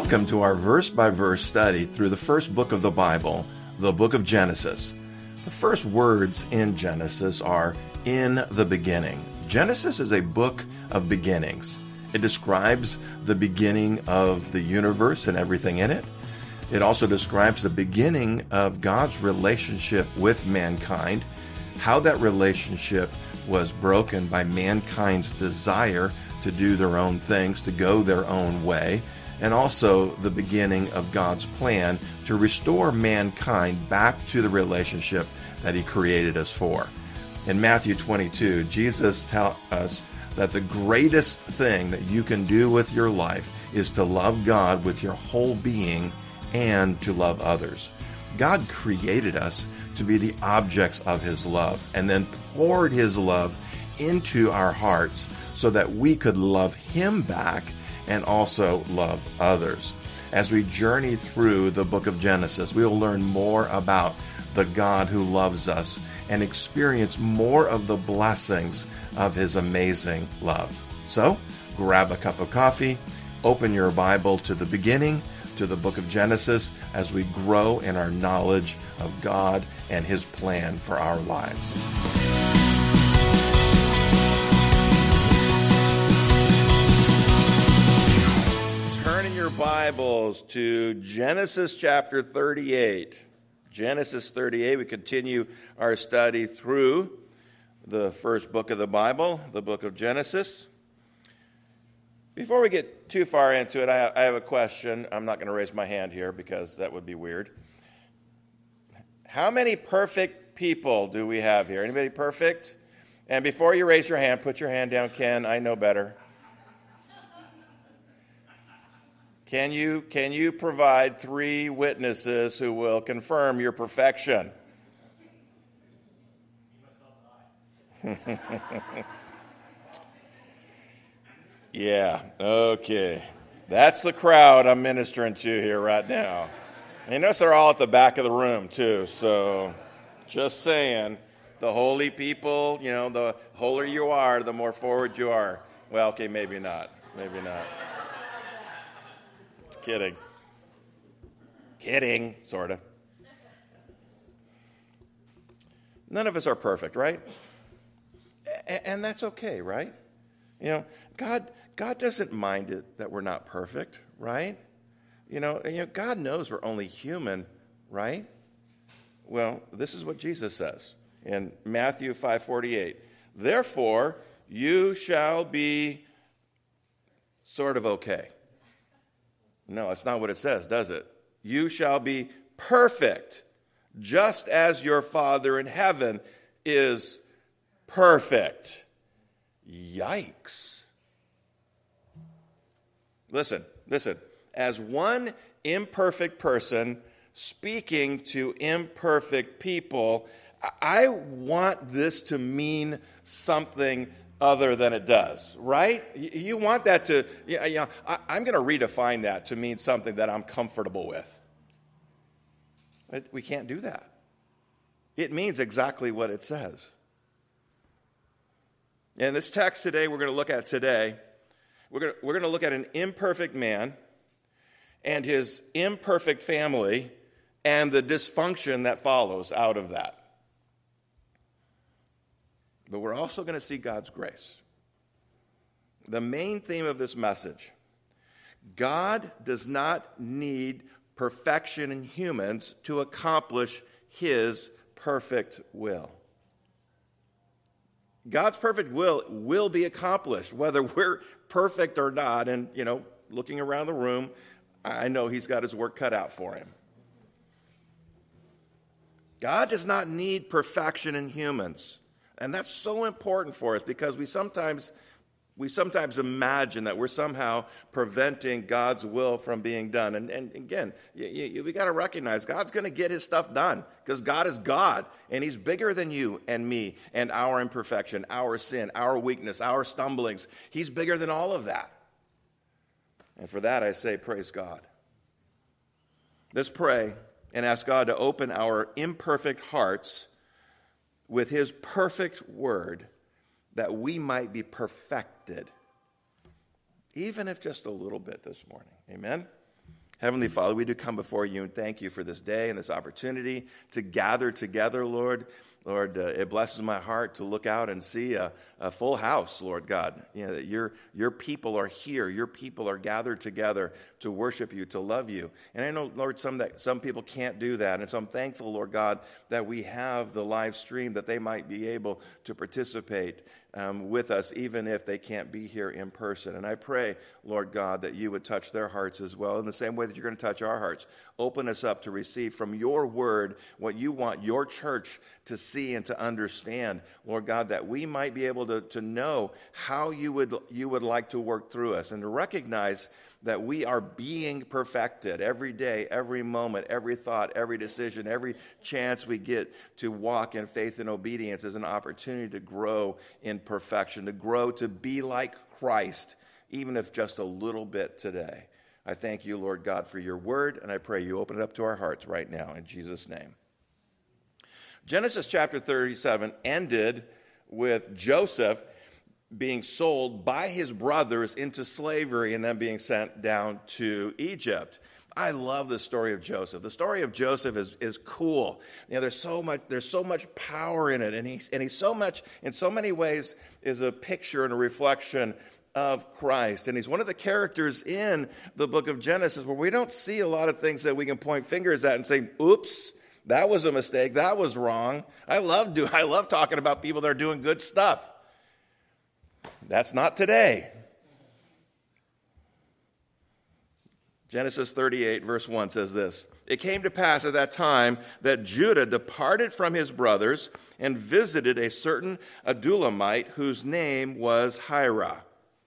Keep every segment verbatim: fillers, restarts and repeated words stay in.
Welcome to our verse-by-verse study through the first book of the Bible, the book of Genesis. The first words in Genesis are, "in the beginning." Genesis is a book of beginnings. It describes the beginning of the universe and everything in it. It also describes the beginning of God's relationship with mankind, how that relationship was broken by mankind's desire to do their own things, to go their own way, and also the beginning of God's plan to restore mankind back to the relationship that He created us for. In Matthew twenty-two, Jesus tells us that the greatest thing that you can do with your life is to love God with your whole being and to love others. God created us to be the objects of His love and then poured His love into our hearts so that we could love Him back and also love others. As we journey through the book of Genesis, we will learn more about the God who loves us and experience more of the blessings of His amazing love. So, grab a cup of coffee, open your Bible to the beginning, to the book of Genesis, as we grow in our knowledge of God and His plan for our lives. Your Bibles to Genesis chapter thirty-eight. Genesis thirty-eight, we continue our study through the first book of the Bible, the book of Genesis. Before we get too far into it, I have a question. I'm not going to raise my hand here because that would be weird. How many perfect people do we have here? Anybody perfect? And before you raise your hand, put your hand down, Ken. I know better. Can you, can you provide three witnesses who will confirm your perfection? Yeah, okay. That's the crowd I'm ministering to here right now. And you notice they're all at the back of the room, too. So just saying, the holy people, you know, the holier you are, the more forward you are. Well, okay, maybe not. Maybe not. Kidding. Kidding, sort of. None of us are perfect, right? And that's okay, right? You know, God God doesn't mind it that we're not perfect, right? You know, you know, God knows we're only human, right? Well, this is what Jesus says in Matthew five forty-eight. Therefore, you shall be sort of okay. No, that's not what it says, does it? You shall be perfect, just as your Father in heaven is perfect. Yikes. Listen, listen. As one imperfect person speaking to imperfect people, I want this to mean something other than it does, right? You want that to, you know, I'm going to redefine that to mean something that I'm comfortable with. But we can't do that. It means exactly what it says. In this text today, we're going to look at today, we're going to, we're going to look at an imperfect man and his imperfect family and the dysfunction that follows out of that. But we're also going to see God's grace. The main theme of this message, God does not need perfection in humans to accomplish His perfect will. God's perfect will will be accomplished, whether we're perfect or not. And, you know, looking around the room, I know He's got His work cut out for Him. God does not need perfection in humans. And that's so important for us because we sometimes we sometimes imagine that we're somehow preventing God's will from being done. And, and again, you, you, we got to recognize God's going to get His stuff done because God is God, and He's bigger than you and me and our imperfection, our sin, our weakness, our stumblings. He's bigger than all of that. And for that, I say, praise God. Let's pray and ask God to open our imperfect hearts with His perfect word, that we might be perfected, even if just a little bit this morning. Amen? Heavenly Father, we do come before you and thank you for this day and this opportunity to gather together, Lord. Lord, uh, it blesses my heart to look out and see a, a full house, Lord God. You know, that your, your people are here. Your people are gathered together to worship you, to love you. And I know, Lord, some that some people can't do that. And so I'm thankful, Lord God, that we have the live stream, that they might be able to participate um, with us, even if they can't be here in person. And I pray, Lord God, that you would touch their hearts as well in the same way that you're going to touch our hearts. Open us up to receive from your word what you want your church to see and to understand, Lord God, that we might be able to, to know how you would you would like to work through us, and to recognize that we are being perfected every day, every moment, every thought, every decision, every chance we get to walk in faith and obedience is an opportunity to grow in perfection, to grow to be like Christ, even if just a little bit today. I thank you, Lord God, for your word, and I pray you open it up to our hearts right now in Jesus' name. Genesis chapter thirty-seven ended with Joseph being sold by his brothers into slavery and then being sent down to Egypt. I love the story of Joseph. The story of Joseph is, is cool. You know, there's so much there's so much power in it, and he's and he's so much in so many ways is a picture and a reflection of Christ. And he's one of the characters in the book of Genesis where we don't see a lot of things that we can point fingers at and say, oops, that was a mistake, that was wrong. I love do I love talking about people that are doing good stuff. That's not today. Genesis thirty-eight, verse one says this: It came to pass at that time that Judah departed from his brothers and visited a certain Adulamite whose name was Hira.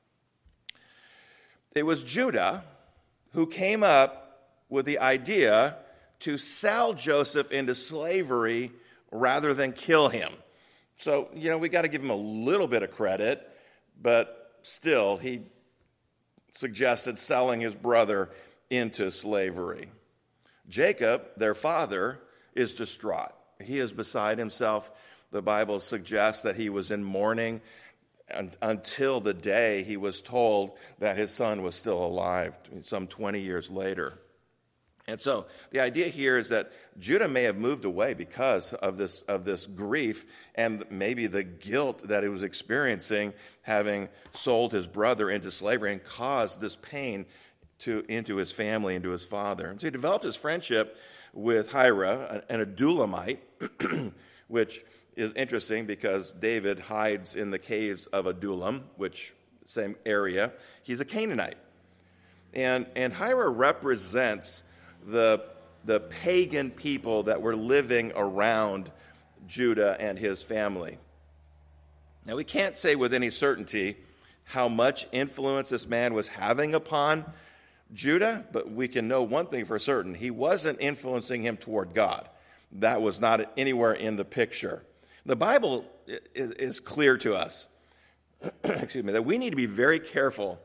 It was Judah who came up with the idea to sell Joseph into slavery rather than kill him. So, you know, we got to give him a little bit of credit, but still, he suggested selling his brother into slavery. Jacob, their father, is distraught. He is beside himself. The Bible suggests that he was in mourning until the day he was told that his son was still alive, some twenty years later. And so the idea here is that Judah may have moved away because of this of this grief and maybe the guilt that he was experiencing, having sold his brother into slavery and caused this pain to into his family, into his father. And so he developed his friendship with Hira, an Adulamite, which is interesting because David hides in the caves of Adullam, which same area. He's a Canaanite. And, and Hira represents the, the pagan people that were living around Judah and his family. Now, we can't say with any certainty how much influence this man was having upon Judah, but we can know one thing for certain. He wasn't influencing him toward God. That was not anywhere in the picture. The Bible is clear to us, excuse me, that we need to be very careful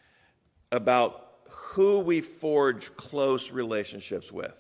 about who we forge close relationships with.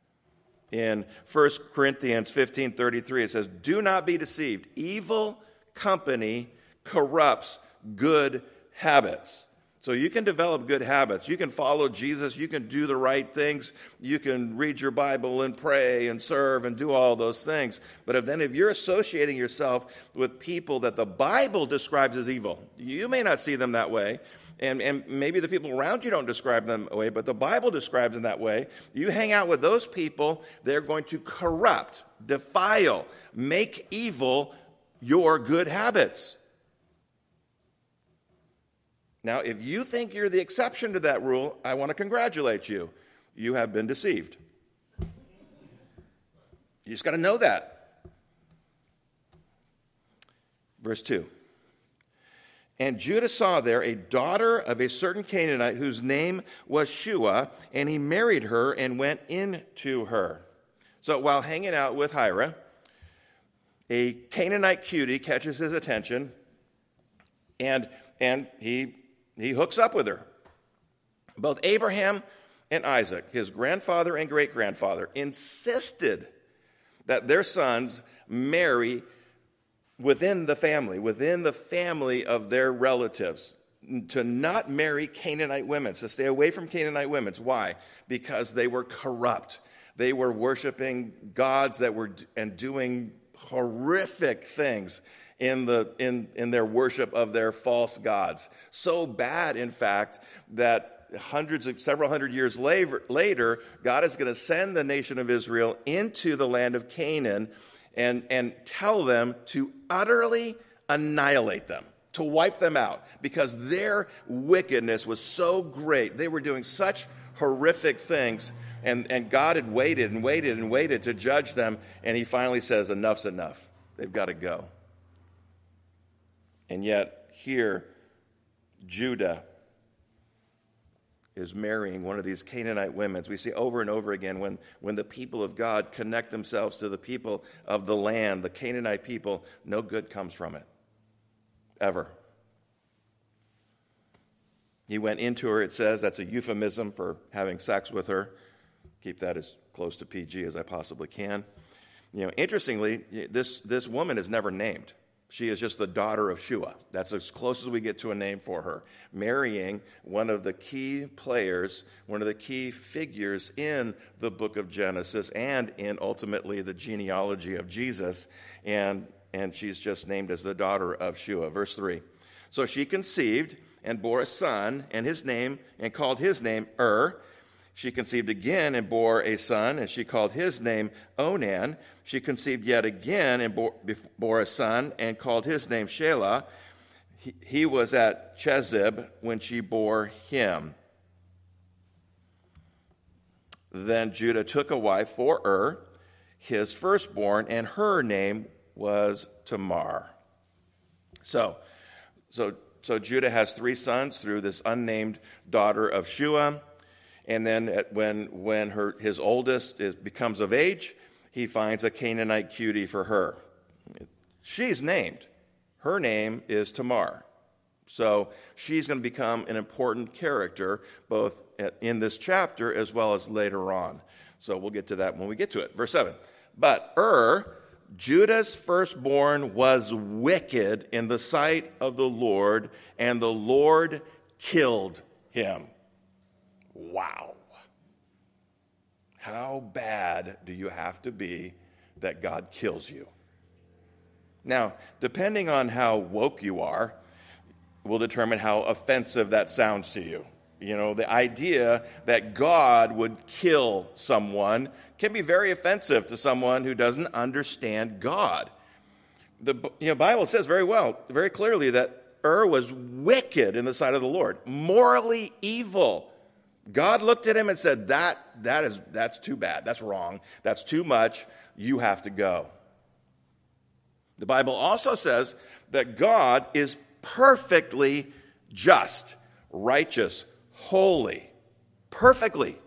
In First Corinthians fifteen thirty-three, it says, "Do not be deceived. Evil company corrupts good habits." So you can develop good habits. You can follow Jesus. You can do the right things. You can read your Bible and pray and serve and do all those things. But if then if you're associating yourself with people that the Bible describes as evil, you may not see them that way. And, and maybe the people around you don't describe them that way, but the Bible describes them that way. You hang out with those people, they're going to corrupt, defile, make evil your good habits. Now, if you think you're the exception to that rule, I want to congratulate you. You have been deceived. You just got to know that. Verse two. And Judah saw there a daughter of a certain Canaanite whose name was Shua, and he married her and went in to her. So while hanging out with Hira, a Canaanite cutie catches his attention, and, and he... He hooks up with her. Both Abraham and Isaac, his grandfather and great-grandfather, insisted that their sons marry within the family, within the family of their relatives. to not marry Canaanite women, to stay away from Canaanite women. Why? Because they were corrupt. They were worshiping gods that were and doing horrific things in the in, in their worship of their false gods. So bad, in fact, that hundreds of several hundred years later, later God is going to send the nation of Israel into the land of Canaan and, and tell them to utterly annihilate them, to wipe them out, because their wickedness was so great. They were doing such horrific things, and, and God had waited and waited and waited to judge them, and he finally says, enough's enough. They've got to go. And yet, here, Judah is marrying one of these Canaanite women. We see over and over again when, when the people of God connect themselves to the people of the land, the Canaanite people, no good comes from it. Ever. He went into her, it says, that's a euphemism for having sex with her. Keep that as close to P G as I possibly can. You know, interestingly, this, this woman is never named. She is just the daughter of Shua. That's as close as we get to a name for her. Marrying one of the key players, one of the key figures in the book of Genesis and in ultimately the genealogy of Jesus. And, and she's just named as the daughter of Shua. Verse three. So she conceived and bore a son, and his name, and called his name Er. She conceived again and bore a son, and she called his name Onan. She conceived yet again and bore, bore a son, and called his name Shelah. He, he was at Chezib when she bore him. Then Judah took a wife for Er, his firstborn, and her name was Tamar. So, so, so Judah has three sons through this unnamed daughter of Shua. And then at, when when her his oldest is, becomes of age, he finds a Canaanite cutie for her. She's named. Her name is Tamar. So she's going to become an important character both in this chapter as well as later on. So we'll get to that when we get to it. Verse seven. But Er, Judah's firstborn, was wicked in the sight of the Lord, and the Lord killed him. Wow. How bad do you have to be that God kills you? Now, depending on how woke you are, will determine how offensive that sounds to you. You know, the idea that God would kill someone can be very offensive to someone who doesn't understand God. The you know, Bible says very well, very clearly that Er was wicked in the sight of the Lord, morally evil. God looked at him and said, that, that is, that's too bad. That's wrong. That's too much. You have to go. The Bible also says that God is perfectly just, righteous, holy, perfectly.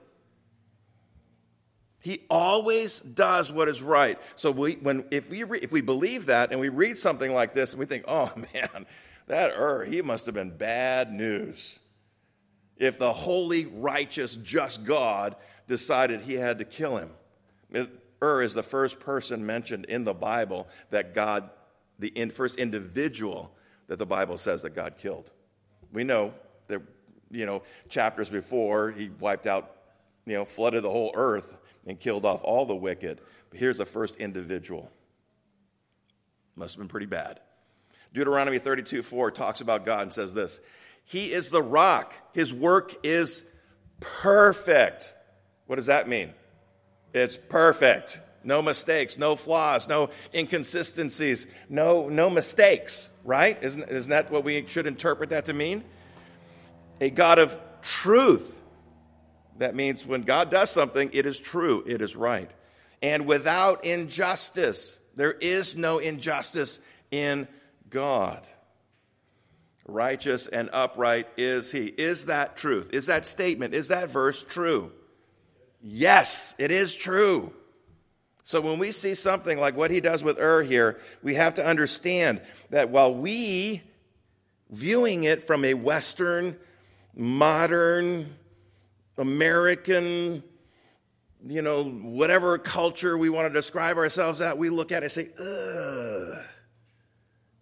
He always does what is right. So we, when, if, we re, if we believe that and we read something like this and we think, oh man, that Er, he must have been bad news. If the holy, righteous, just God decided he had to kill him. Er is the first person mentioned in the Bible that God, the in, first individual that the Bible says that God killed. We know that, you know, chapters before he wiped out, you know, flooded the whole earth and killed off all the wicked. But here's the first individual. Must have been pretty bad. Deuteronomy thirty-two four talks about God and says this: He is the rock. His work is perfect. What does that mean? It's perfect. No mistakes, no flaws, no inconsistencies, no, no mistakes, right? Isn't, isn't that what we should interpret that to mean? A God of truth. That means when God does something, it is true, it is right. And without injustice. There is no injustice in God. Righteous and upright is he. Is that truth? Is that statement, is that verse true? Yes, it is true. So when we see something like what he does with Er here, we have to understand that while we, viewing it from a Western, modern, American, you know, whatever culture we want to describe ourselves at, we look at it and say, ugh.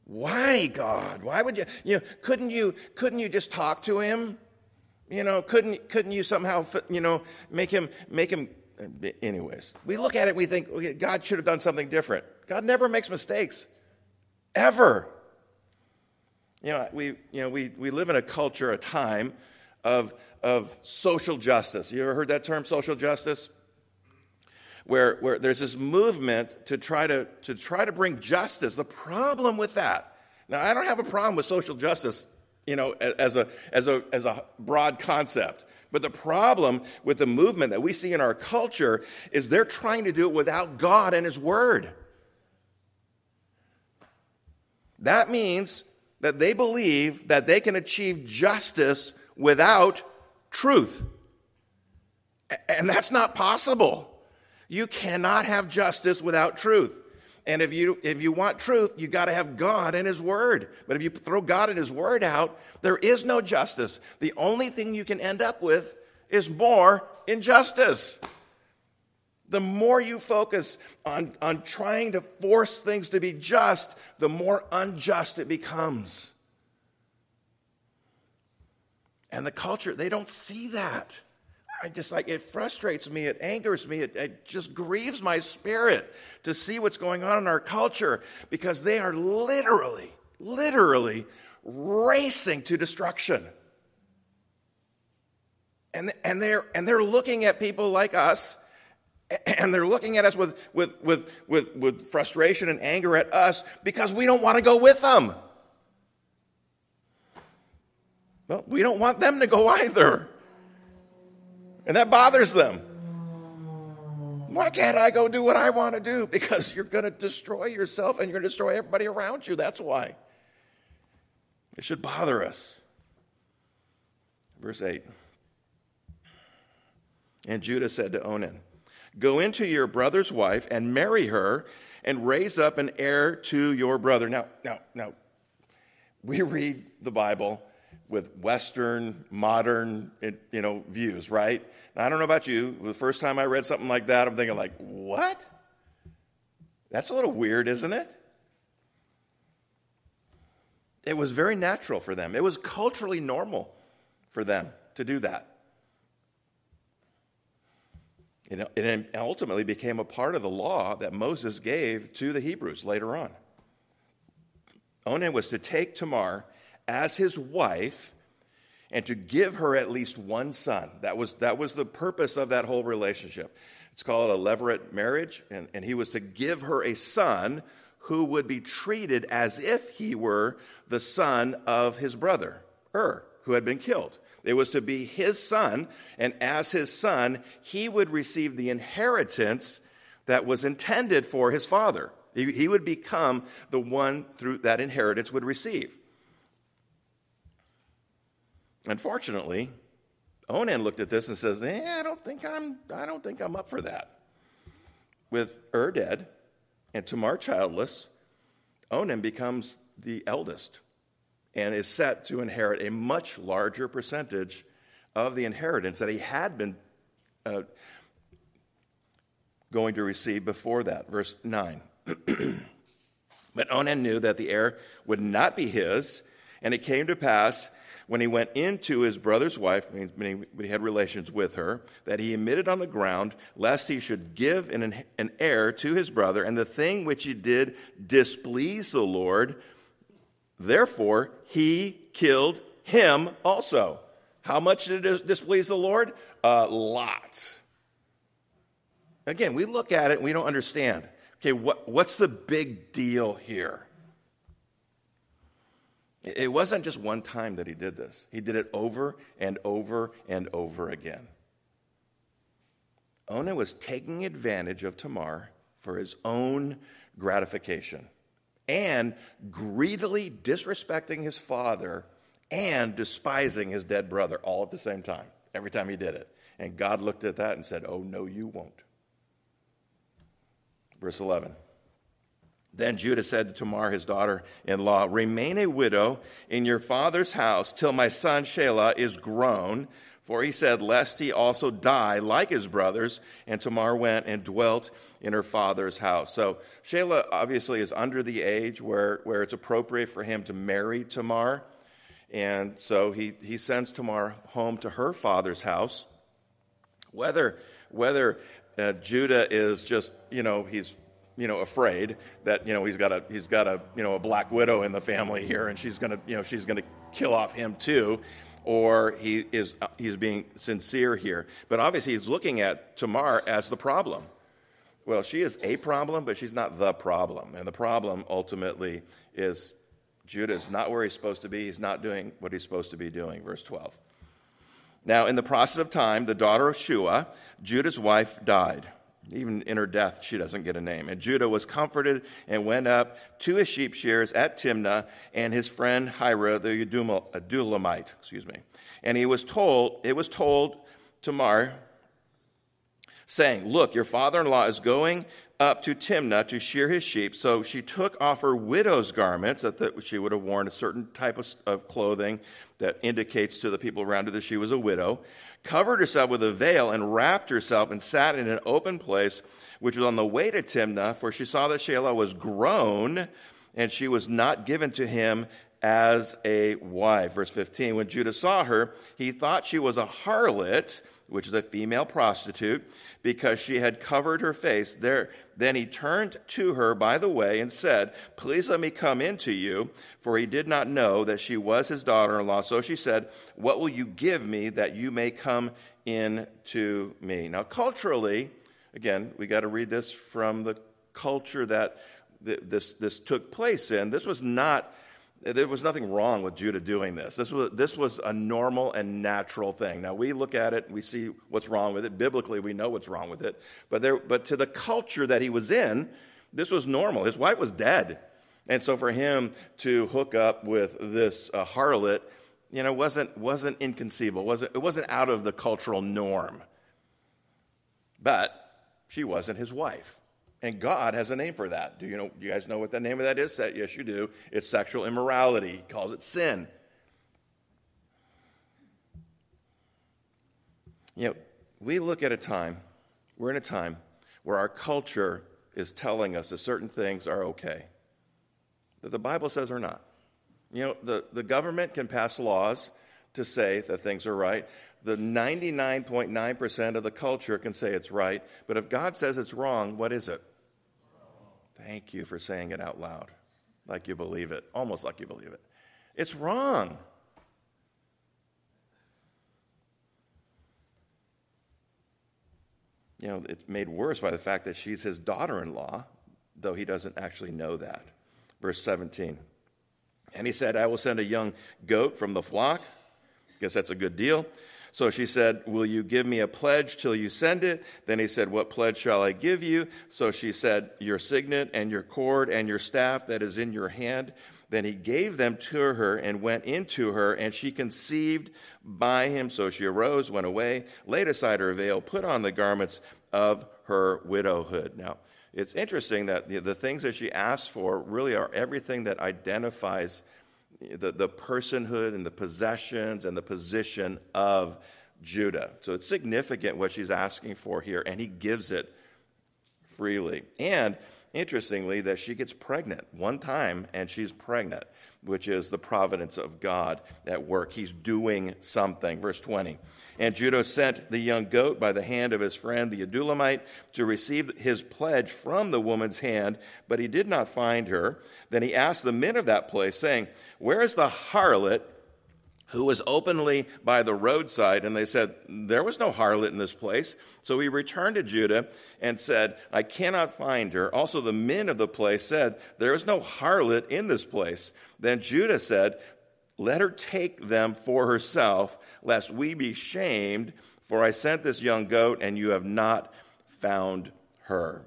Why, God? Why would you, you know, couldn't you, couldn't you just talk to him? You know, couldn't, couldn't you somehow, you know, make him, make him, anyways. We look at it and we think, okay, God should have done something different. God never makes mistakes. Ever. You know, we, you know, we, we live in a culture, a time of, of social justice. You ever heard that term, social justice? Where, where there's this movement to try to, to try to bring justice. The problem with that, now I don't have a problem with social justice, you know, as a, as a, as a broad concept. But the problem with the movement that we see in our culture is they're trying to do it without God and his word. That means that they believe that they can achieve justice without truth. And that's not possible. You cannot have justice without truth. And if you if you want truth, you got to have God and his word. But if you throw God and his word out, there is no justice. The only thing you can end up with is more injustice. The more you focus on, on trying to force things to be just, the more unjust it becomes. And the culture, they don't see that. I just like, it frustrates me, it angers me, it, it just grieves my spirit to see what's going on in our culture, because they are literally, literally racing to destruction. And, and, they're, and they're looking at people like us, and they're looking at us with, with, with, with, with frustration and anger at us because we don't want to go with them. Well, we don't want them to go either. And that bothers them. Why can't I go do what I want to do? Because you're going to destroy yourself and you're going to destroy everybody around you. That's why. It should bother us. Verse eight. And Judah said to Onan, go into your brother's wife and marry her and raise up an heir to your brother. Now, now, now, we read the Bible with Western, modern, you know, views, right? Now, I don't know about you. The first time I read something like that, I'm thinking like, what? That's a little weird, isn't it? It was very natural for them. It was culturally normal for them to do that. It ultimately became a part of the law that Moses gave to the Hebrews later on. Onan was to take Tamar as his wife and to give her at least one son. That was, that was the purpose of that whole relationship. It's called a levirate marriage, and, and he was to give her a son who would be treated as if he were the son of his brother, Ur, who had been killed. It was to be his son, and as his son, he would receive the inheritance that was intended for his father. He, he would become the one through that inheritance would receive. Unfortunately, Onan looked at this and says, eh, I don't think I'm I don't think I'm up for that. With Ur dead and Tamar childless, Onan becomes the eldest and is set to inherit a much larger percentage of the inheritance that he had been uh, going to receive before that. Verse nine. But Onan knew that the heir would not be his, and it came to pass when he went into his brother's wife, when he, when he had relations with her, that he emitted on the ground, lest he should give an, an heir to his brother, and the thing which he did displeased the Lord. Therefore, he killed him also. How much did it displease the Lord? A lot. Again, we look at it and we don't understand. Okay, what, what's the big deal here? It wasn't just one time that he did this. He did it over and over and over again. Onan was taking advantage of Tamar for his own gratification and greedily disrespecting his father and despising his dead brother all at the same time, every time he did it. And God looked at that and said, oh, no, you won't. Verse eleven. Then Judah said to Tamar, his daughter-in-law, remain a widow in your father's house till my son Shelah is grown, For he said, lest he also die like his brothers. And Tamar went and dwelt in her father's house. So Shelah obviously is under the age where, where it's appropriate for him to marry Tamar. And so he, he sends Tamar home to her father's house. Whether, whether uh, Judah is just, you know, he's, you know, afraid that, you know, he's got a, he's got a, you know, a black widow in the family here and she's going to, you know, she's going to kill off him too. Or he is he's being sincere here. But obviously he's looking at Tamar as the problem. Well, she is a problem, but she's not the problem. And the problem ultimately is Judah is not where he's supposed to be. He's not doing what he's supposed to be doing. Verse twelve. Now, in the process of time, the daughter of Shua, Judah's wife, died. Even in her death, she doesn't get a name. And Judah was comforted and went up to his sheep shears at Timnah and his friend Hira, the Adulamite, excuse me. And he was told, it was told Tamar, saying, look, your father-in-law is going up to Timnah to shear his sheep. So she took off her widow's garments, that the, she would have worn a certain type of, of clothing that indicates to the people around her that she was a widow, covered herself with a veil and wrapped herself and sat in an open place, which was on the way to Timnah, for she saw that Shelah was grown, and she was not given to him as a wife. Verse fifteen, when Judah saw her, he thought she was a harlot, which is a female prostitute, because she had covered her face. There, then he turned to her by the way and said, please let me come in to you, for he did not know that she was his daughter-in-law. So she said, what will you give me that you may come in to me? Now, culturally, again, we got to read this from the culture that this, this took place in. This was not... There was nothing wrong with Judah doing this. This was this was a normal and natural thing. Now, we look at it, we see what's wrong with it. Biblically, we know what's wrong with it. But there, but to the culture that he was in, this was normal. His wife was dead. And so for him to hook up with this uh, harlot, you know, wasn't wasn't inconceivable. Wasn't, it wasn't out of the cultural norm. But she wasn't his wife. And God has a name for that. Do you know? You guys know what the name of that is? Yes, you do. It's sexual immorality. He calls it sin. You know, we look at a time, we're in a time where our culture is telling us that certain things are okay, that the Bible says are not. You know, the, the government can pass laws to say that things are right. The ninety-nine point nine percent of the culture can say it's right. But if God says it's wrong, what is it? Thank you for saying it out loud, like you believe it, almost like you believe it. It's wrong. You know, it's made worse by the fact that she's his daughter-in-law, though he doesn't actually know that. Verse seventeen. And he said, I will send a young goat from the flock. Guess that's a good deal. So she said, will you give me a pledge till you send it? Then he said, what pledge shall I give you? So she said, your signet and your cord and your staff that is in your hand. Then he gave them to her and went into her, and she conceived by him. So she arose, went away, laid aside her veil, put on the garments of her widowhood. Now, it's interesting that the, the things that she asked for really are everything that identifies The, the personhood and the possessions and the position of Judah. So it's significant what she's asking for here, and he gives it freely. And interestingly, that she gets pregnant one time, and she's pregnant, which is the providence of God at work. He's doing something. Verse twenty. And Judah sent the young goat by the hand of his friend the Adulamite to receive his pledge from the woman's hand, but he did not find her. Then he asked the men of that place, saying, where is the harlot who was openly by the roadside? And they said, there was no harlot in this place. So he returned to Judah and said, I cannot find her. Also the men of the place said, there is no harlot in this place. Then Judah said, let her take them for herself, lest we be shamed, for I sent this young goat, and you have not found her.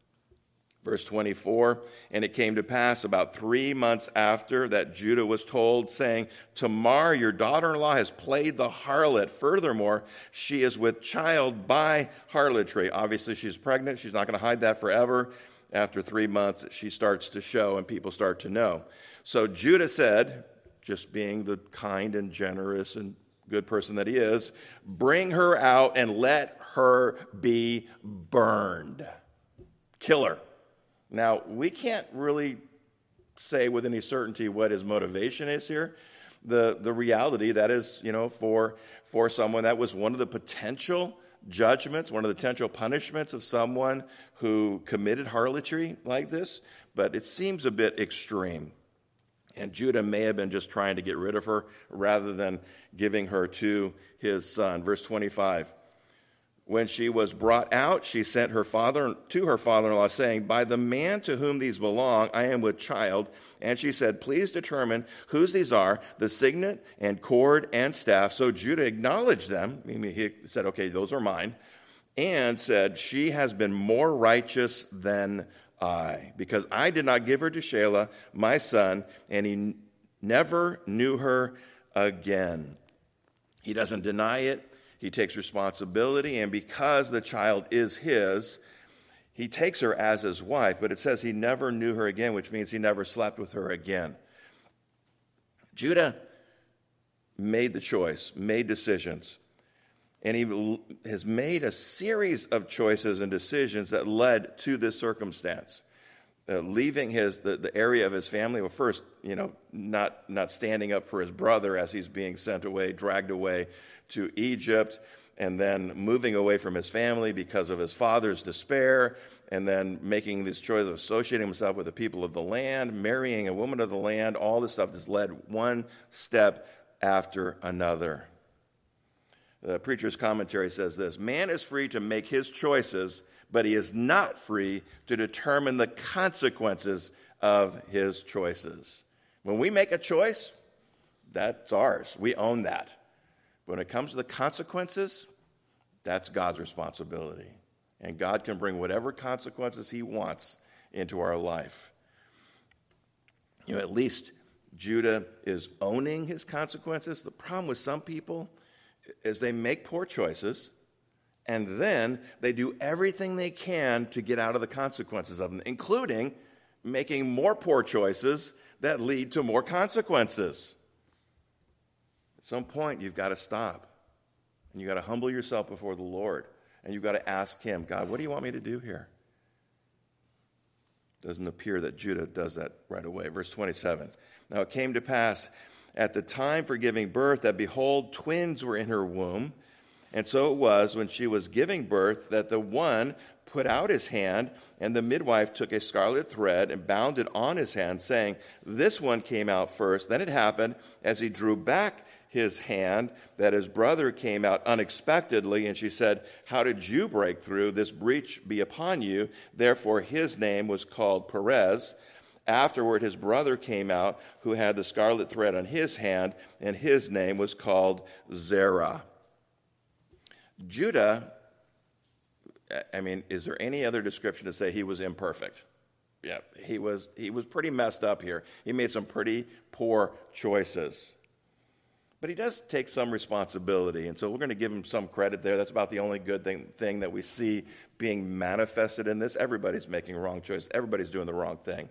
Verse twenty-four, and it came to pass about three months after that Judah was told, saying, Tamar, your daughter-in-law, has played the harlot. Furthermore, she is with child by harlotry. Obviously, she's pregnant. She's not going to hide that forever. After three months, she starts to show, and people start to know. So Judah said, just being the kind and generous and good person that he is, bring her out and let her be burned. Kill her. Now, we can't really say with any certainty what his motivation is here. The the reality, that is, you know, for, for someone, that was one of the potential judgments, one of the potential punishments of someone who committed harlotry like this, but it seems a bit extreme. And Judah may have been just trying to get rid of her rather than giving her to his son. Verse twenty-five, when she was brought out, she sent her father to her father-in-law, saying, by the man to whom these belong, I am with child. And she said, please determine whose these are, the signet and cord and staff. So Judah acknowledged them. I mean, he said, okay, those are mine. And said, she has been more righteous than I, because I did not give her to Shelah, my son, and he n- never knew her again. He doesn't deny it. He takes responsibility, and because the child is his, he takes her as his wife, but it says he never knew her again, which means he never slept with her again. Judah made the choice, made decisions, and he has made a series of choices and decisions that led to this circumstance. Uh, leaving his the, the area of his family, well, first, you know, not not standing up for his brother as he's being sent away, dragged away to Egypt, and then moving away from his family because of his father's despair, and then making this choice of associating himself with the people of the land, marrying a woman of the land. All this stuff has led one step after another. The preacher's commentary says this: man is free to make his choices, but he is not free to determine the consequences of his choices. When we make a choice, that's ours. We own that. When it comes to the consequences, that's God's responsibility. And God can bring whatever consequences he wants into our life. You know, at least Judah is owning his consequences. The problem with some people is they make poor choices, and then they do everything they can to get out of the consequences of them, including making more poor choices that lead to more consequences. At some point, you've got to stop, and you've got to humble yourself before the Lord, and you've got to ask him, God, what do you want me to do here? It doesn't appear that Judah does that right away. Verse twenty-seven, now it came to pass at the time for giving birth that, behold, twins were in her womb. And so it was, when she was giving birth, that the one put out his hand, and the midwife took a scarlet thread and bound it on his hand, saying, this one came out first. Then it happened, as he drew back his hand, that his brother came out unexpectedly, and she said, how did you break through? This breach be upon you. Therefore his name was called Perez. Afterward his brother came out, who had the scarlet thread on his hand, and his name was called Zerah. Judah, I mean, is there any other description to say he was imperfect? Yeah, he was he was pretty messed up here. He made some pretty poor choices. But he does take some responsibility, and so we're going to give him some credit there. That's about the only good thing, thing that we see being manifested in this. Everybody's making wrong choices. Everybody's doing the wrong thing.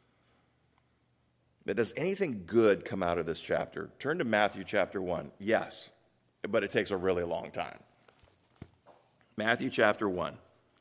But does anything good come out of this chapter? Turn to Matthew chapter one. Yes, but it takes a really long time. Matthew chapter one.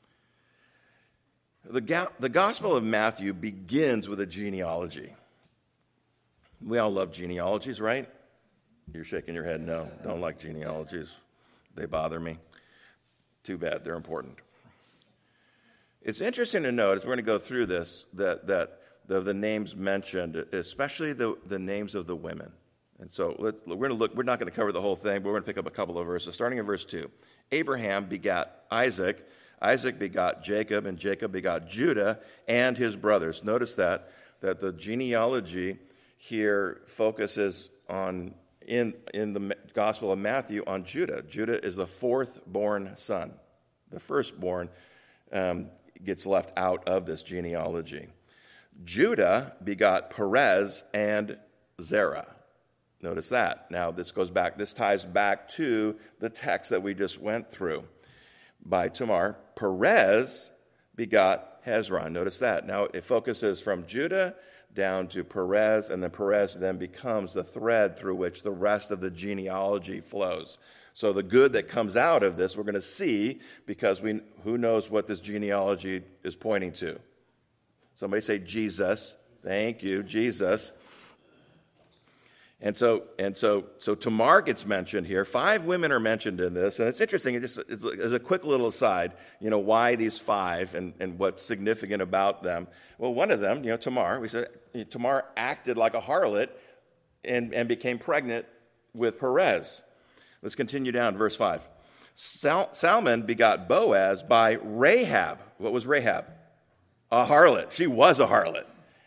The, ga- the Gospel of Matthew begins with a genealogy. We all love genealogies, right? You're shaking your head. No, don't like genealogies. They bother me. Too bad. They're important. It's interesting to note, as we're going to go through this, that, that the, the names mentioned, especially the, the names of the women. And so let's, we're going to look. We're not going to cover the whole thing, but we're going to pick up a couple of verses, starting in verse two. Abraham begat Isaac. Isaac begot Jacob, and Jacob begot Judah and his brothers. Notice that, that the genealogy here focuses on, in, in the Gospel of Matthew, on Judah. Judah is the fourth-born son. The firstborn um, gets left out of this genealogy. Judah begot Perez and Zerah. Notice that. Now, this goes back, this ties back to the text that we just went through. By Tamar, Perez begot Hezron. Notice that. Now, it focuses from Judah down to Perez, and then Perez then becomes the thread through which the rest of the genealogy flows. So the good that comes out of this, we're going to see, because we who knows what this genealogy is pointing to. Somebody say Jesus. Thank you, Jesus. And so, and so, so Tamar gets mentioned here. Five women are mentioned in this, and it's interesting. It just it's, as a quick little aside, you know, why these five and, and what's significant about them. Well, one of them, you know, Tamar. We said Tamar acted like a harlot and and became pregnant with Perez. Let's continue down, verse five. Sal- Salmon begot Boaz by Rahab. What was Rahab? A harlot. She was a harlot.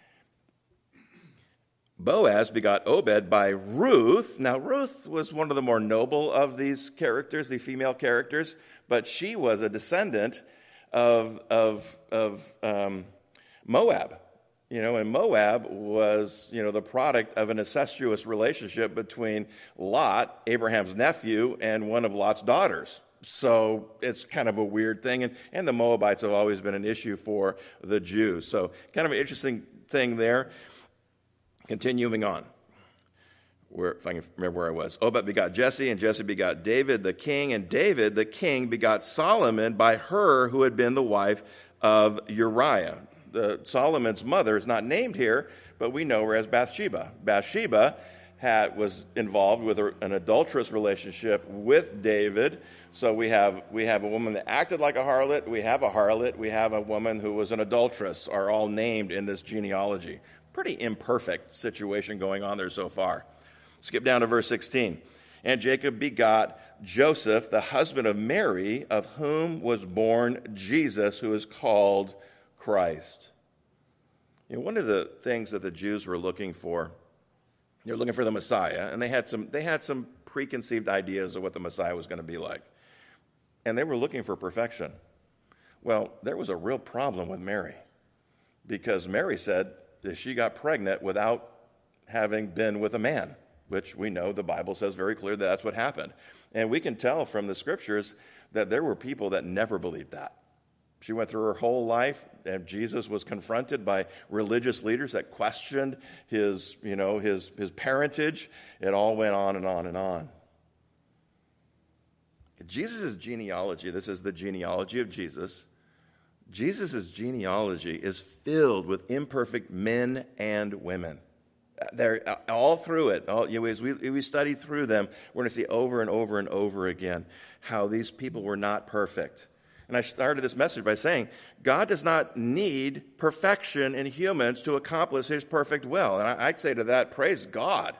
Boaz begot Obed by Ruth. Now, Ruth was one of the more noble of these characters, the female characters, but she was a descendant of, of, of um, Moab. You know, and Moab was, you know, the product of an incestuous relationship between Lot, Abraham's nephew, and one of Lot's daughters. So it's kind of a weird thing. And, and the Moabites have always been an issue for the Jews. So kind of an interesting thing there. Continuing on, where, if I can remember where I was. Obed begot Jesse, and Jesse begot David the king, and David the king begot Solomon by her who had been the wife of Uriah. The, Solomon's mother is not named here, but we know her as Bathsheba. Bathsheba had, was involved with a, an adulterous relationship with David. So we have we have a woman that acted like a harlot. We have a harlot. We have a woman who was an adulteress, are all named in this genealogy. Pretty imperfect situation going on there so far. Skip down to verse sixteen. And Jacob begot Joseph, the husband of Mary, of whom was born Jesus, who is called Christ. You know, one of the things that the Jews were looking for, they were looking for the Messiah, and they had some they had some preconceived ideas of what the Messiah was going to be like. And they were looking for perfection. Well, there was a real problem with Mary, because Mary said that she got pregnant without having been with a man, which we know the Bible says very clear that that's what happened. And we can tell from the scriptures that there were people that never believed that. She went through her whole life, and Jesus was confronted by religious leaders that questioned his, you know, his, his parentage. It all went on and on and on. Jesus' genealogy, this is the genealogy of Jesus. Jesus' genealogy is filled with imperfect men and women. They're all through it. All, you know, as we, we study through them, we're going to see over and over and over again how these people were not perfect. And I started this message by saying, God does not need perfection in humans to accomplish his perfect will. And I, I'd say to that, praise God.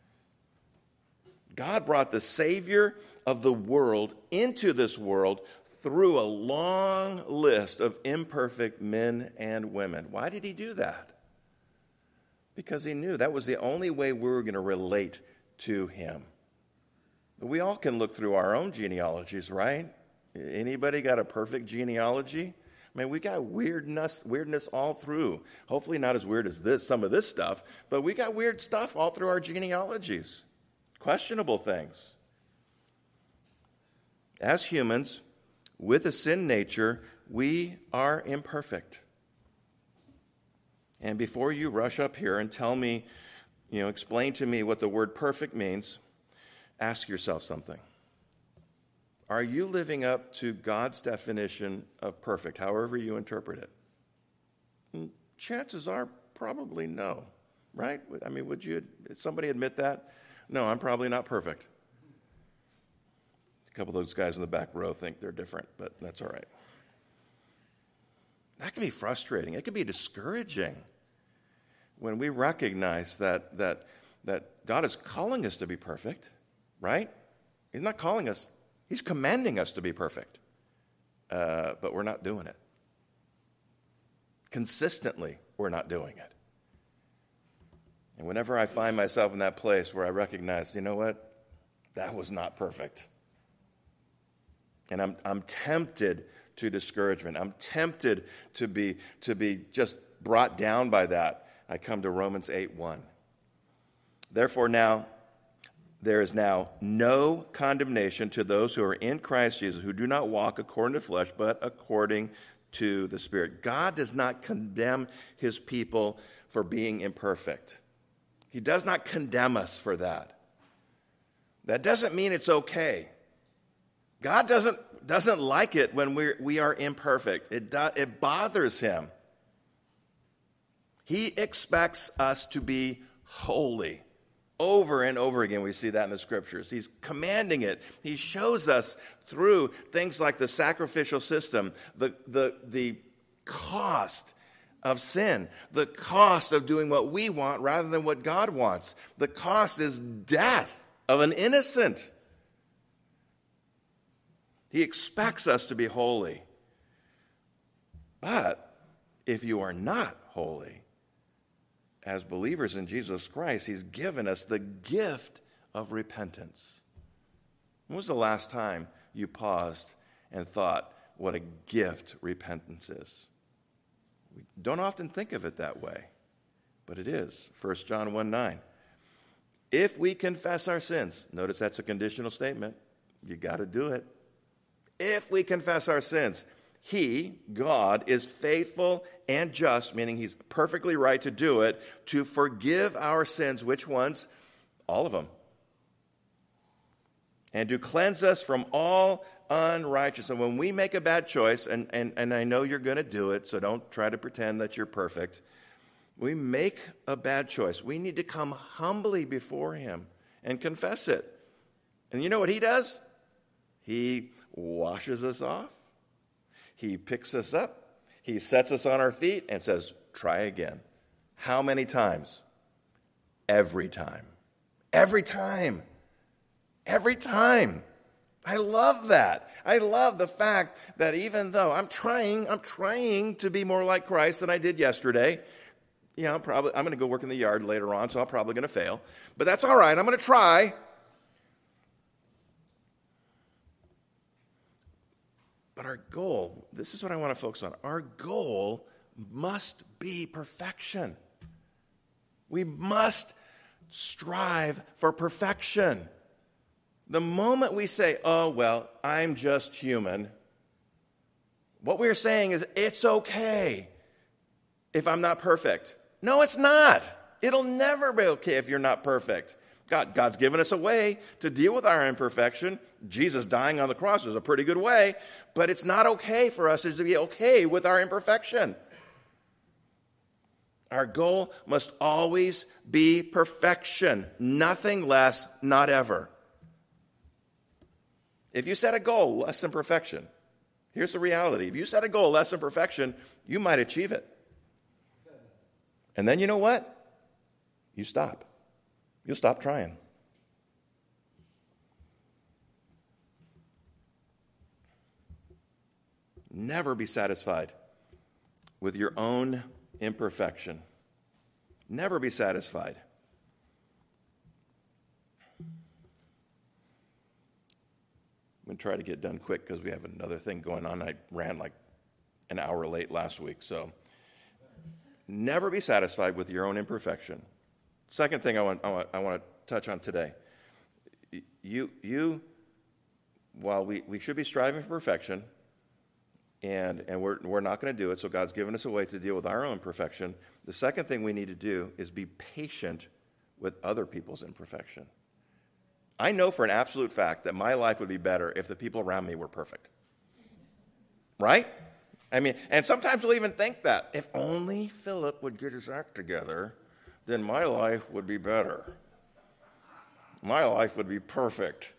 God brought the Savior of the world into this world through a long list of imperfect men and women. Why did he do that? Because he knew that was the only way we were going to relate to him. We all can look through our own genealogies, right? Anybody got a perfect genealogy? I mean, we got weirdness, weirdness all through. Hopefully not as weird as this, some of this stuff, but we got weird stuff all through our genealogies. Questionable things. As humans, with a sin nature, we are imperfect. And before you rush up here and tell me, you know, explain to me what the word perfect means, ask yourself something. Are you living up to God's definition of perfect, however you interpret it? And chances are probably no, right? I mean, would you, did somebody admit that? No, I'm probably not perfect. A couple of those guys in the back row think they're different, but that's all right. That can be frustrating. It can be discouraging when we recognize that that that God is calling us to be perfect, right? He's not calling us. He's commanding us to be perfect, uh, but we're not doing it. Consistently, we're not doing it. And whenever I find myself in that place where I recognize, you know what, that was not perfect. And I'm I'm tempted to discouragement. I'm tempted to be to be just brought down by that. I come to Romans eight one. Therefore now, there is now no condemnation to those who are in Christ Jesus, who do not walk according to the flesh, but according to the Spirit. God does not condemn his people for being imperfect. He does not condemn us for that. That doesn't mean it's okay. God doesn't, doesn't like it when we're, we are imperfect. It, do, it bothers him. He expects us to be holy. Over and over again, we see that in the scriptures. He's commanding it. He shows us through things like the sacrificial system, the, the, the cost of sin, the cost of doing what we want rather than what God wants. The cost is death of an innocent. He expects us to be holy. But if you are not holy, as believers in Jesus Christ, he's given us the gift of repentance. When was the last time you paused and thought what a gift repentance is? We don't often think of it that way, but it is. First John one nine. If we confess our sins, notice that's a conditional statement. You got to do it. If we confess our sins, he, God, is faithful and just, meaning he's perfectly right to do it, to forgive our sins. Which ones? All of them. And to cleanse us from all unrighteousness. And when we make a bad choice, and, and, and I know you're going to do it, so don't try to pretend that you're perfect. We make a bad choice. We need to come humbly before him and confess it. And you know what he does? He washes us off. He picks us up, he sets us on our feet and says, try again. How many times? Every time. Every time. Every time. I love that. I love the fact that even though I'm trying, I'm trying to be more like Christ than I did yesterday. You know, I'm probably, I'm going to go work in the yard later on, so I'm probably going to fail. But that's all right. I'm going to try. But our goal, this is what I want to focus on. Our goal must be perfection. We must strive for perfection. The moment we say, oh, well, I'm just human, what we're saying is it's okay if I'm not perfect. No, it's not. It'll never be okay if you're not perfect. God, God's given us a way to deal with our imperfection. Jesus dying on the cross is a pretty good way, but it's not okay for us to be okay with our imperfection. Our goal must always be perfection, nothing less, not ever. If you set a goal less than perfection, here's the reality. If you set a goal less than perfection, you might achieve it. And then you know what? You stop. You'll stop trying. Never be satisfied with your own imperfection. Never be satisfied. I'm going to try to get done quick because we have another thing going on. I ran like an hour late last week. So never be satisfied with your own imperfection. Second thing I want, I want, I want to touch on today. You, you, while we, we should be striving for perfection, and, and we're, we're not going to do it, so God's given us a way to deal with our own imperfection. The second thing we need to do is be patient with other people's imperfection. I know for an absolute fact that my life would be better if the people around me were perfect. Right? I mean, and sometimes we'll even think that. If only Philip would get his act together, then my life would be better. My life would be perfect.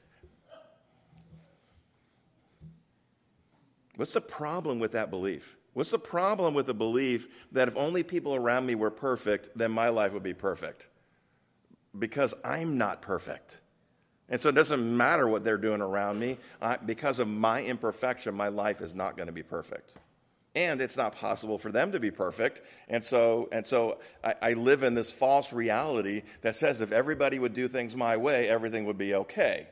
What's the problem with that belief? What's the problem with the belief that if only people around me were perfect, then my life would be perfect? Because I'm not perfect. And so it doesn't matter what they're doing around me. I, because of my imperfection, my life is not going to be perfect. And it's not possible for them to be perfect. And so and so I, I live in this false reality that says if everybody would do things my way, everything would be okay.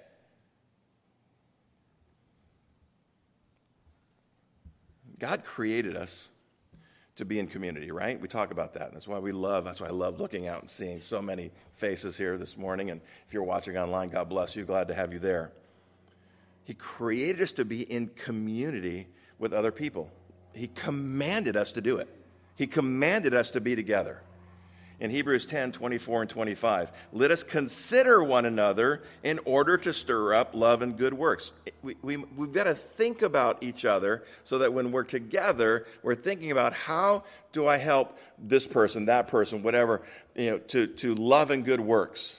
God created us to be in community, right? We talk about that. That's why we love, that's why I love looking out and seeing so many faces here this morning. And if you're watching online, God bless you. Glad to have you there. He created us to be in community with other people. he commanded us to do it. He commanded us to be together. In Hebrews ten, twenty-four and twenty-five, let us consider one another in order to stir up love and good works. We, we, we've got to think about each other so that when we're together, we're thinking about how do I help this person, that person, whatever, you know, to, to love and good works.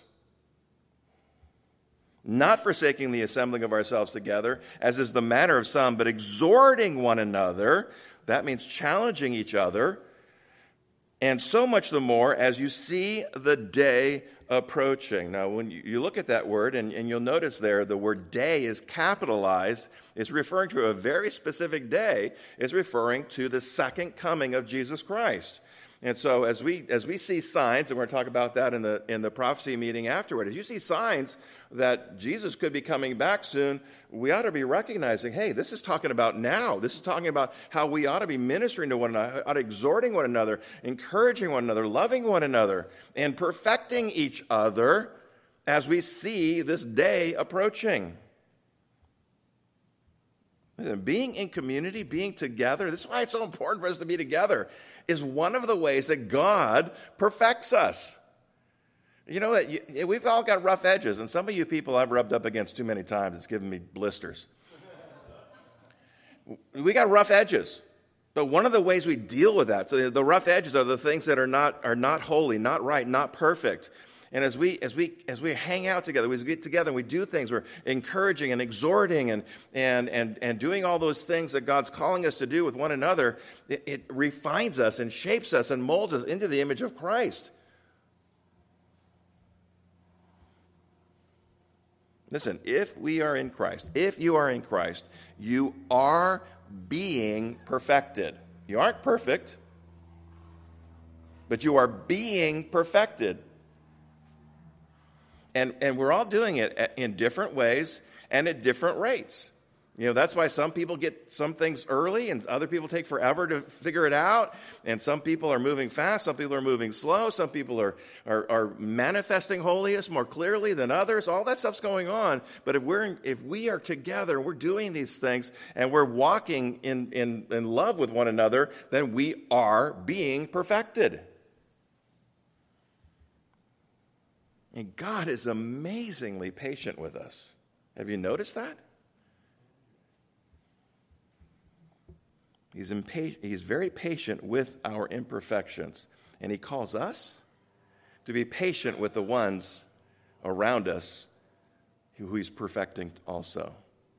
Not forsaking the assembling of ourselves together, as is the manner of some, but exhorting one another. That means challenging each other. And so much the more as you see the day approaching. Now, when you, you look at that word, and, and you'll notice there the word day is capitalized. It's referring to a very specific day. It's referring to the second coming of Jesus Christ. And so as we as we see signs, and we're going to talk about that in the in the prophecy meeting afterward, as you see signs that Jesus could be coming back soon, we ought to be recognizing, hey, this is talking about now. This is talking about how we ought to be ministering to one another, ought to exhorting one another, encouraging one another, loving one another, and perfecting each other as we see this day approaching. Being in community, being together, this is why it's so important for us to be together, is one of the ways that God perfects us. You know, we've all got rough edges, and some of you people I've rubbed up against too many times. It's given me blisters. We got rough edges, but one of the ways we deal with that, so the rough edges are the things that are not are not holy, not right, not perfect. And as we as we as we hang out together, as we get together and we do things, we're encouraging and exhorting and and and and doing all those things that God's calling us to do with one another, it, it refines us and shapes us and molds us into the image of Christ. Listen, if we are in Christ, if you are in Christ, you are being perfected. You aren't perfect, but you are being perfected. And and we're all doing it in different ways and at different rates. You know, that's why some people get some things early and other people take forever to figure it out. And some people are moving fast, some people are moving slow, some people are, are, are manifesting holiness more clearly than others. All that stuff's going on. But if we're in, if we are together, we're doing these things, and we're walking in, in, in love with one another, then we are being perfected. And God is amazingly patient with us. Have you noticed that? He's, impa- he's very patient with our imperfections. And he calls us to be patient with the ones around us who he's perfecting also.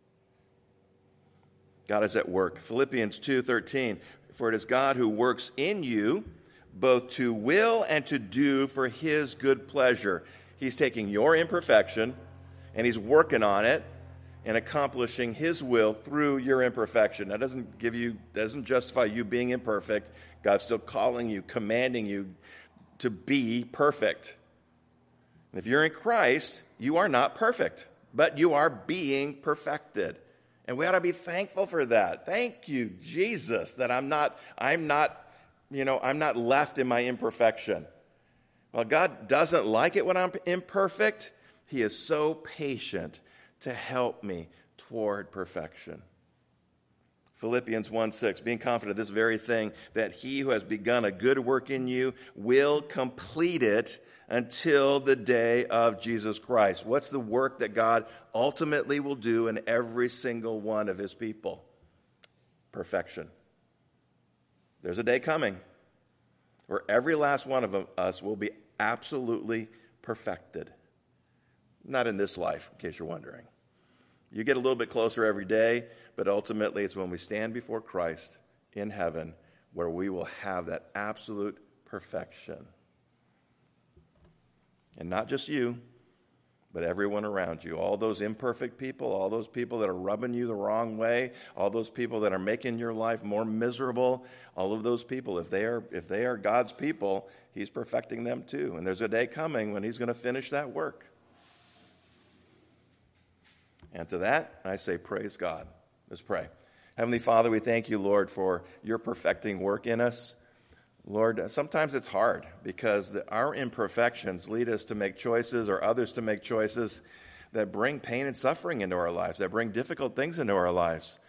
God is at work. Philippians two thirteen, for it is God who works in you both to will and to do for his good pleasure. He's taking your imperfection and he's working on it and accomplishing his will through your imperfection. That doesn't give you, doesn't justify you being imperfect. God's still calling you, commanding you to be perfect. And if you're in Christ, you are not perfect, but you are being perfected. And we ought to be thankful for that. Thank you, Jesus, that I'm not, I'm not, you know, I'm not left in my imperfection. Well, God doesn't like it when I'm imperfect. He is so patient to help me toward perfection. Philippians one six, being confident of this very thing, that he who has begun a good work in you will complete it until the day of Jesus Christ. What's the work that God ultimately will do in every single one of his people? Perfection. There's a day coming where every last one of us will be absolutely perfected. Not in this life, in case you're wondering. You get a little bit closer every day, but ultimately it's when we stand before Christ in heaven where we will have that absolute perfection. And not just you, but everyone around you. All those imperfect people, all those people that are rubbing you the wrong way, all those people that are making your life more miserable, all of those people, if they are if they are God's people, he's perfecting them too. And there's a day coming when he's going to finish that work. And to that, I say, praise God. Let's pray. Heavenly Father, we thank you, Lord, for your perfecting work in us. Lord, sometimes it's hard because the, our imperfections lead us to make choices or others to make choices that bring pain and suffering into our lives, that bring difficult things into our lives.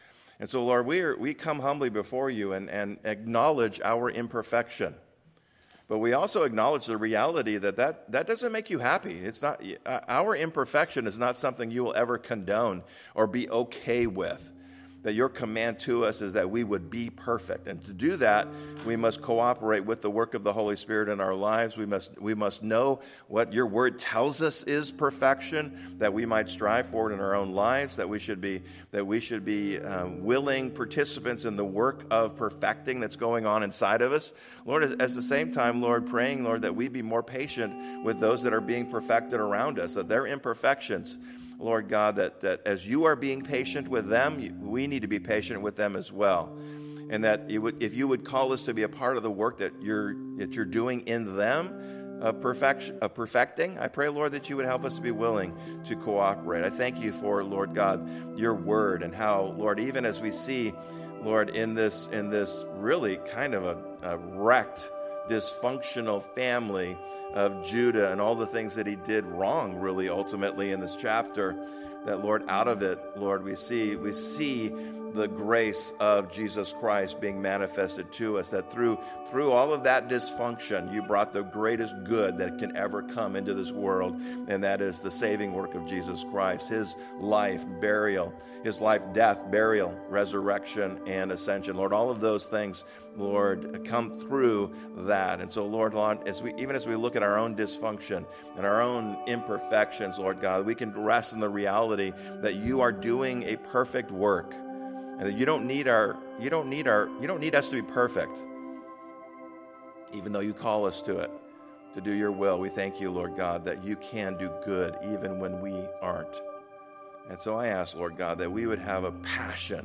And so, Lord, we are, we come humbly before you and, and acknowledge our imperfection. But we also acknowledge the reality that, that that doesn't make you happy. It's not, our imperfection is not something you will ever condone or be okay with. That your command to us is that we would be perfect. And to do that, we must cooperate with the work of the Holy Spirit in our lives. We must we must know what your word tells us is perfection, that we might strive for it in our own lives, that we should be that we should be um, willing participants in the work of perfecting that's going on inside of us. Lord, at the same time, Lord, praying, Lord, that we be more patient with those that are being perfected around us, that their imperfections, Lord God, that, that as you are being patient with them, we need to be patient with them as well. And that you would, if you would call us to be a part of the work that you're that you're doing in them of perfection, of perfecting, I pray, Lord, that you would help us to be willing to cooperate. I thank you for, Lord God, your word and how, Lord, even as we see, Lord, in this in this really kind of a, a wrecked, dysfunctional family of Judah and all the things that he did wrong, really, ultimately in this chapter, that, Lord, out of it, Lord, we see we see the grace of Jesus Christ being manifested to us, that through through all of that dysfunction, you brought the greatest good that can ever come into this world, and that is the saving work of Jesus Christ, his life, burial, his life, death, burial, resurrection, and ascension. Lord, all of those things, Lord, come through that. And so, Lord, Lord, as we even as we look at our own dysfunction and our own imperfections, Lord God, we can rest in the reality that you are doing a perfect work. And that you don't need our, you don't need our, you don't need us to be perfect, even though you call us to it, to do your will. We thank you, Lord God, that you can do good even when we aren't. And so I ask, Lord God, that we would have a passion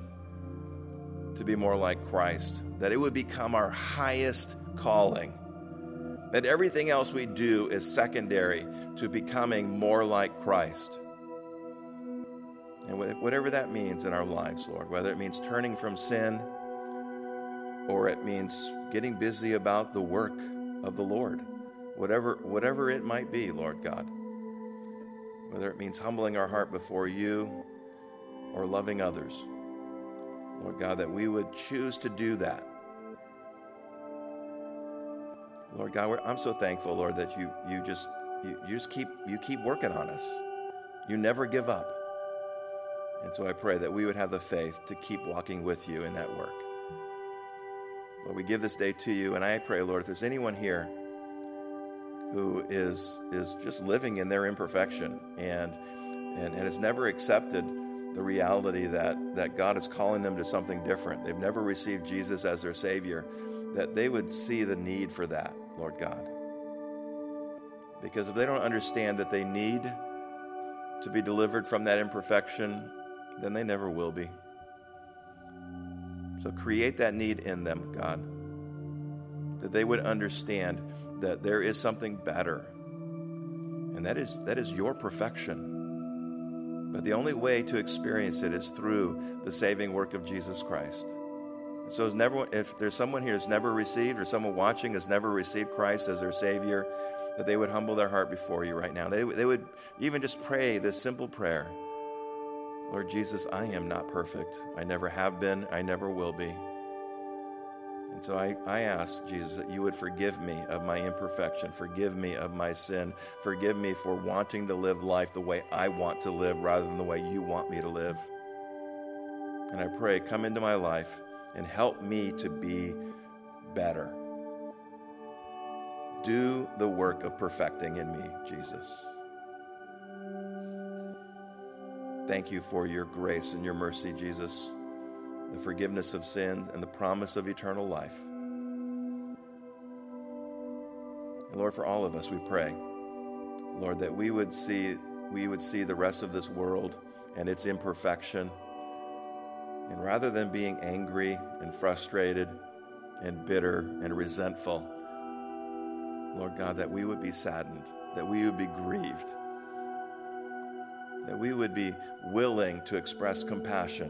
to be more like Christ, that it would become our highest calling, that everything else we do is secondary to becoming more like Christ. And whatever that means in our lives, Lord, whether it means turning from sin or it means getting busy about the work of the Lord, whatever, whatever it might be, Lord God, whether it means humbling our heart before you or loving others, Lord God, that we would choose to do that. Lord God, we're, I'm so thankful, Lord, that you you just you, you just keep you keep working on us. You never give up. And so I pray that we would have the faith to keep walking with you in that work. Lord, we give this day to you, and I pray, Lord, if there's anyone here who is is just living in their imperfection and and, and has never accepted the reality that, that God is calling them to something different, they've never received Jesus as their Savior, that they would see the need for that, Lord God. Because if they don't understand that they need to be delivered from that imperfection, then they never will be. So create that need in them, God, that they would understand that there is something better, and that is that is your perfection. But the only way to experience it is through the saving work of Jesus Christ. So never, if there's someone here who's never received, or someone watching has never received Christ as their Savior, that they would humble their heart before you right now. They, they would even just pray this simple prayer. Lord Jesus, I am not perfect. I never have been. I never will be. And so I, I ask, Jesus, that you would forgive me of my imperfection. Forgive me of my sin. Forgive me for wanting to live life the way I want to live rather than the way you want me to live. And I pray, come into my life and help me to be better. Do the work of perfecting in me, Jesus. Thank you for your grace and your mercy, Jesus, the forgiveness of sins and the promise of eternal life. And Lord, for all of us, we pray, Lord, that we would see we would see the rest of this world and its imperfection, and rather than being angry and frustrated and bitter and resentful, Lord God, that we would be saddened, that we would be grieved, that we would be willing to express compassion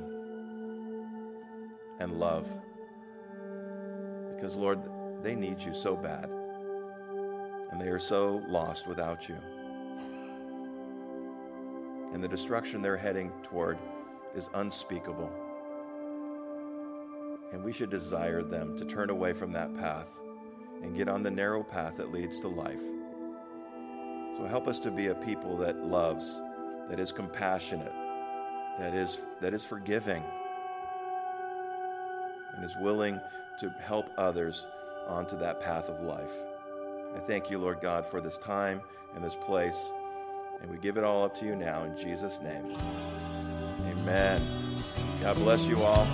and love. Because, Lord, they need you so bad, and they are so lost without you. And the destruction they're heading toward is unspeakable. And we should desire them to turn away from that path and get on the narrow path that leads to life. So help us to be a people that loves, that is compassionate, that is that is forgiving, and is willing to help others onto that path of life. I thank you, Lord God, for this time and this place, and we give it all up to you now in Jesus' name. Amen. God bless you all.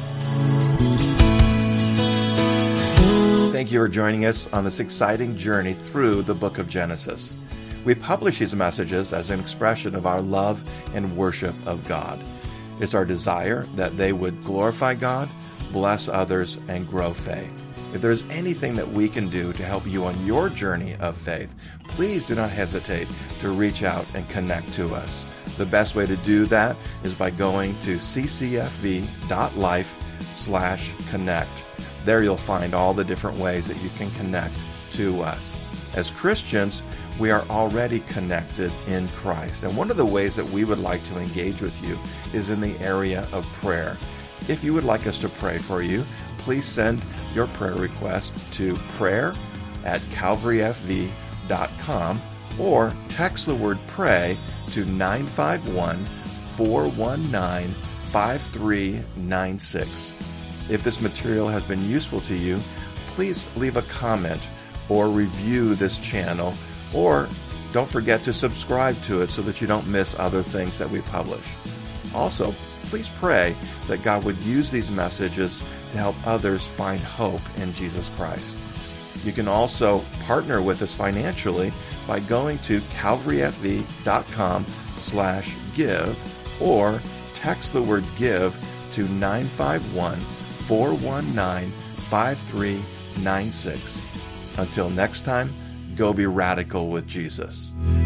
Thank you for joining us on this exciting journey through the book of Genesis. We publish these messages as an expression of our love and worship of God. It's our desire that they would glorify God, bless others, and grow faith. If there's anything that we can do to help you on your journey of faith, please do not hesitate to reach out and connect to us. The best way to do that is by going to ccfv.life slash connect. There you'll find all the different ways that you can connect to us. As Christians, we are already connected in Christ. And one of the ways that we would like to engage with you is in the area of prayer. If you would like us to pray for you, please send your prayer request to prayer at calvary f v dot com or text the word pray to nine five one, four one nine, five three nine six. If this material has been useful to you, please leave a comment or review this channel, or don't forget to subscribe to it so that you don't miss other things that we publish. Also, please pray that God would use these messages to help others find hope in Jesus Christ. You can also partner with us financially by going to calvaryfv.com slash give or text the word give to nine five one, four one nine, five three nine six. Until next time, go be radical with Jesus.